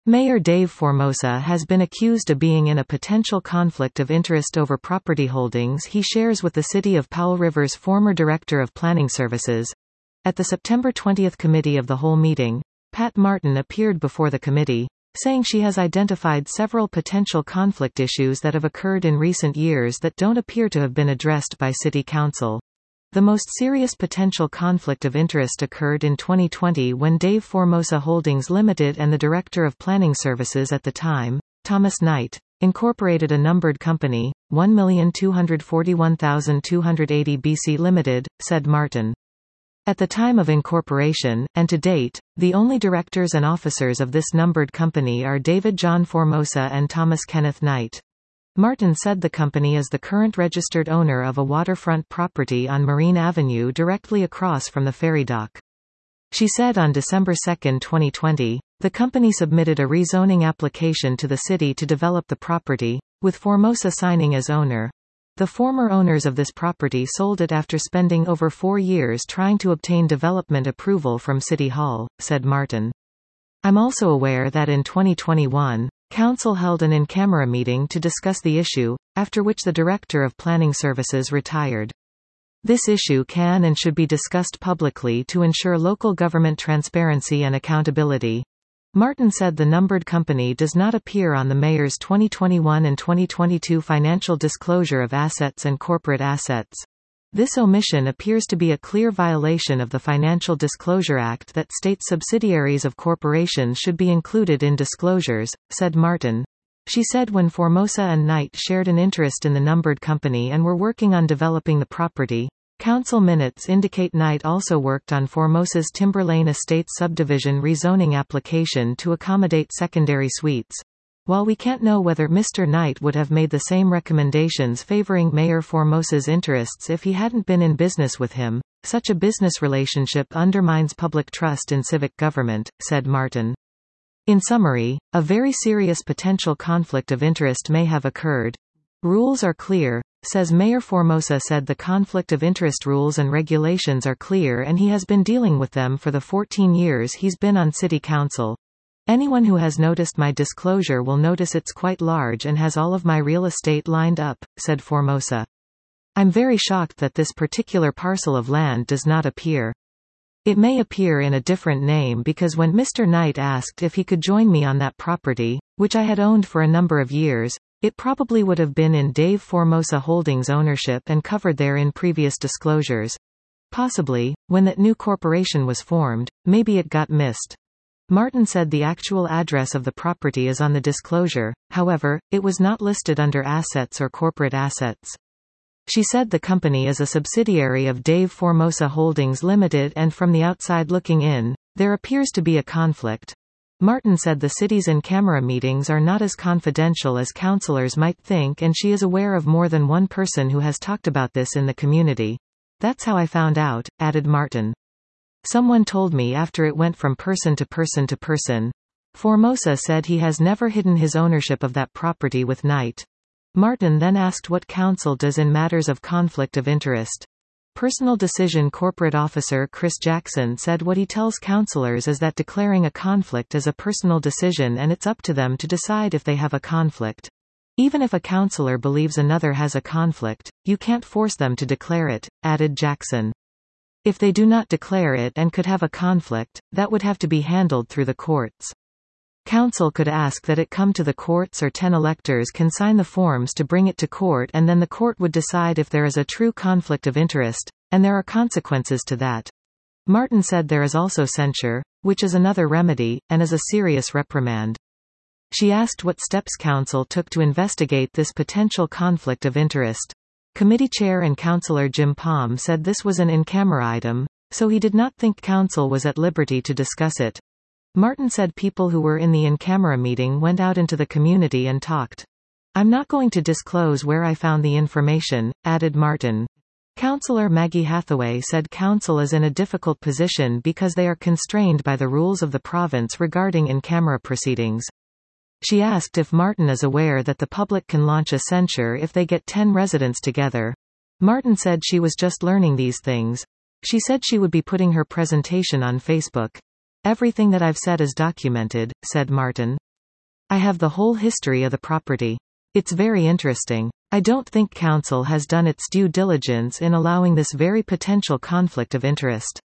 Mayor Dave Formosa has been accused of being in a potential conflict of interest over property holdings he shares with the City of Powell River's former Director of Planning Services. At the September 20 Committee of the Whole meeting, Pat Martin appeared before the committee, saying she has identified several potential conflict issues that have occurred in recent years that don't appear to have been addressed by City Council. The most serious potential conflict of interest occurred in 2020 when Dave Formosa Holdings Limited and the Director of Planning Services at the time, Thomas Knight, incorporated a numbered company, 1,241,280 BC Limited, said Martin. At the time of incorporation, and to date, the only directors and officers of this numbered company are David John Formosa and Thomas Kenneth Knight. Martin said the company is the current registered owner of a waterfront property on Marine Avenue directly across from the ferry dock. She said on December 2, 2020, the company submitted a rezoning application to the city to develop the property, with Formosa signing as owner. The former owners of this property sold it after spending over 4 years trying to obtain development approval from City Hall, said Martin. I'm also aware that in 2021, Council held an in-camera meeting to discuss the issue, after which the Director of Planning Services retired. This issue can and should be discussed publicly to ensure local government transparency and accountability. Martin said the numbered company does not appear on the Mayor's 2021 and 2022 financial disclosure of assets and corporate assets. This omission appears to be a clear violation of the Financial Disclosure Act that states subsidiaries of corporations should be included in disclosures, said Martin. She said when Formosa and Knight shared an interest in the numbered company and were working on developing the property, Council minutes indicate Knight also worked on Formosa's Timberlane Estates subdivision rezoning application to accommodate secondary suites. While we can't know whether Mr. Knight would have made the same recommendations favoring Mayor Formosa's interests if he hadn't been in business with him, such a business relationship undermines public trust in civic government, said Martin. In summary, a very serious potential conflict of interest may have occurred. Rules are clear, says Mayor Formosa said the conflict of interest rules and regulations are clear and he has been dealing with them for the 14 years he's been on City Council. Anyone who has noticed my disclosure will notice it's quite large and has all of my real estate lined up, said Formosa. I'm very shocked that this particular parcel of land does not appear. It may appear in a different name because when Mr. Knight asked if he could join me on that property, which I had owned for a number of years, it probably would have been in Dave Formosa Holdings ownership and covered there in previous disclosures. Possibly, when that new corporation was formed, maybe it got missed. Martin said the actual address of the property is on the disclosure, however, it was not listed under assets or corporate assets. She said the company is a subsidiary of Dave Formosa Holdings Limited and from the outside looking in, there appears to be a conflict. Martin said the city's in-camera meetings are not as confidential as councillors might think and she is aware of more than one person who has talked about this in the community. That's how I found out, added Martin. Someone told me after it went from person to person to person. Formosa said he has never hidden his ownership of that property with Knight. Martin then asked what council does in matters of conflict of interest. Personal Decision Corporate Officer Chris Jackson said what he tells councillors is that declaring a conflict is a personal decision and it's up to them to decide if they have a conflict. Even if a councillor believes another has a conflict, you can't force them to declare it, added Jackson. If they do not declare it and could have a conflict, that would have to be handled through the courts. Council could ask that it come to the courts or 10 electors can sign the forms to bring it to court and then the court would decide if there is a true conflict of interest, and there are consequences to that. Martin said there is also censure, which is another remedy, and is a serious reprimand. She asked what steps Council took to investigate this potential conflict of interest. Committee Chair and Councillor Jim Palm said this was an in-camera item, so he did not think Council was at liberty to discuss it. Martin said people who were in the in-camera meeting went out into the community and talked. I'm not going to disclose where I found the information, added Martin. Councillor Maggie Hathaway said Council is in a difficult position because they are constrained by the rules of the province regarding in-camera proceedings. She asked if Martin is aware that the public can launch a censure if they get 10 residents together. Martin said she was just learning these things. She said she would be putting her presentation on Facebook. Everything that I've said is documented, said Martin. I have the whole history of the property. It's very interesting. I don't think council has done its due diligence in allowing this very potential conflict of interest.